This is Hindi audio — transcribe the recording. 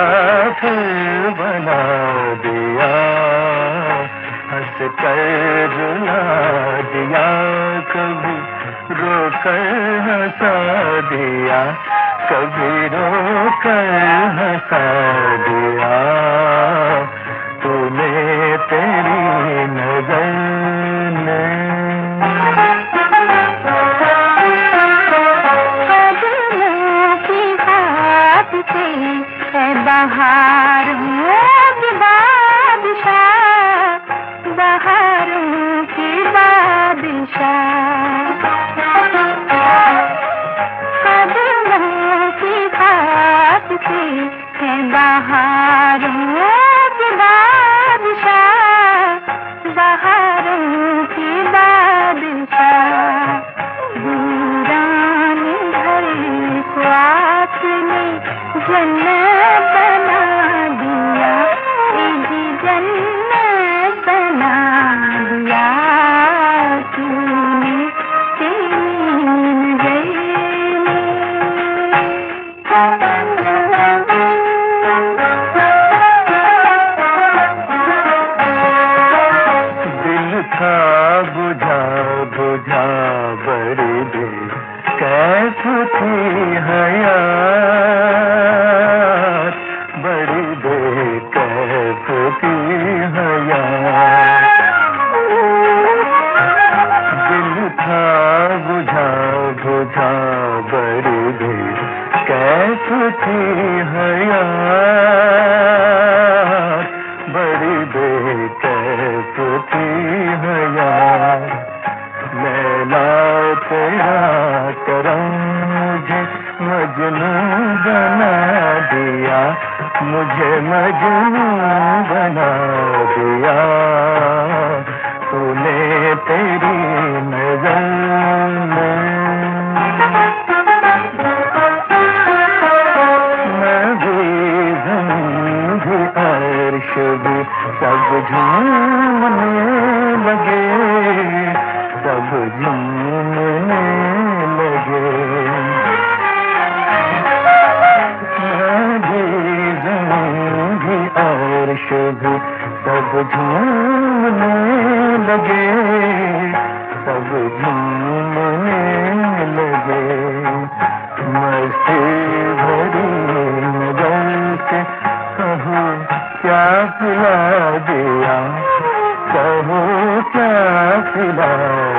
काफिर बना दिया, हंस कर रुला दिया, कभी रोकर हंसा दिया, कभी रोकर हंसा दिया, तूने तेरी नजर ने। बहारों की बादशाह, बहारों की बादशाह, कदमों की खाक से है बहारों की बादशाह, बहारों की बादशाह। वीरान घर को आपने जन्नत बना दिया, इजी जन्नत बना दिया, तूने तेरी दिल था बुझा बुझा बड़ी दिल कैसी थी हयात, बड़ी बेकैफ थी हयात। दिल था बुझा बुझा बड़ी बेकैफ थी हयात, बड़ी बेकैफ थी हयात। लैला तेरा करम मुझे मजनू बना दिया, मुझे मजनू बना दिया, तूने तेरी नजर में। मैं भी ज़मीन भी अर्श भी सब झूमने लगे, सब झूमने लगे। मैं भी ज़मीन भी अर्श भी सब झूमने लगे, सब झूमने लगे। मस्ती भरी नजर से कहो क्या पिला दिया, कहो क्या पिला